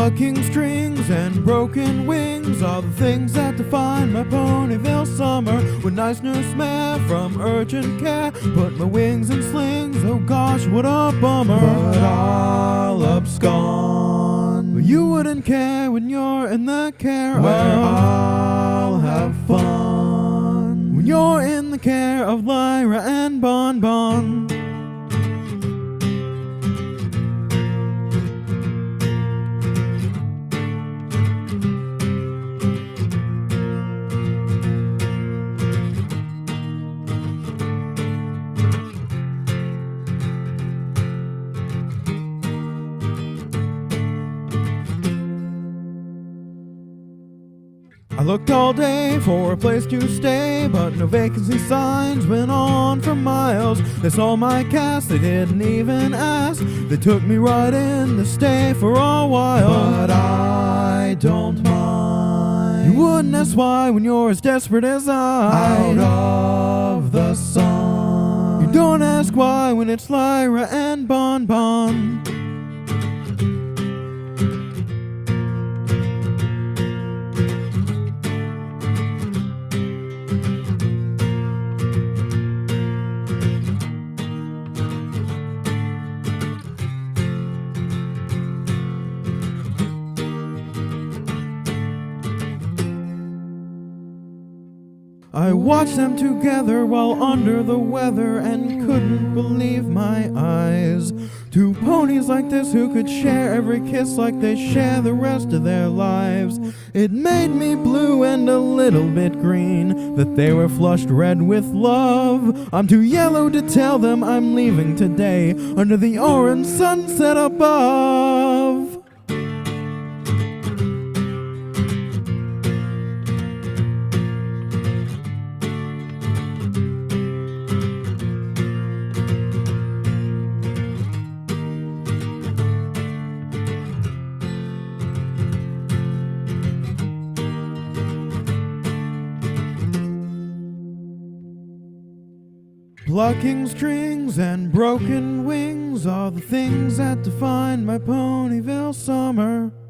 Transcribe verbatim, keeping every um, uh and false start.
Plucking strings and broken wings are the things that define my Ponyville summer. When nice nurse mare from urgent care put my wings in slings, oh gosh, what a bummer. But I'll abscond. You wouldn't care when you're in the care where of I'll have fun. When you're in the care of Lyra and Bon Bon. I looked all day for a place to stay, but no vacancy signs went on for miles. They saw my cast, they didn't even ask. They took me right in to stay for a while. But I don't mind. You wouldn't ask why when you're as desperate as I. Out of the sun. You don't ask why when it's Lyra and Bon Bon. I watched them together while under the weather and couldn't believe my eyes. Two ponies like this who could share every kiss like they share the rest of their lives. It made me blue and a little bit green that they were flushed red with love. I'm too yellow to tell them I'm leaving today under the orange sunset above. Plucking strings and broken wings are the things that define my Ponyville summer.